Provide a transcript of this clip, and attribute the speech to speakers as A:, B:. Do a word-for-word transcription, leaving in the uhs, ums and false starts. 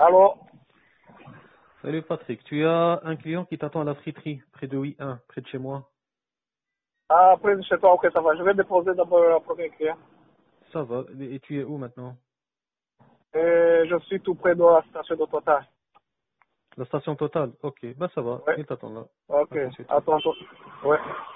A: Allô?
B: Salut Patrick, tu as un client qui t'attend à la friterie, près de I un, près de chez moi.
A: Ah, après, je sais pas, ok, ça va. Je vais déposer d'abord le premier client.
B: Ça va, et tu es où maintenant?
A: Et je suis tout près de la station de Total.
B: La station Totale, ok, bah ça va,
A: Ouais.
B: il t'attend là.
A: Ok.
B: À tout de suite.
A: Attends, attends. Ouais.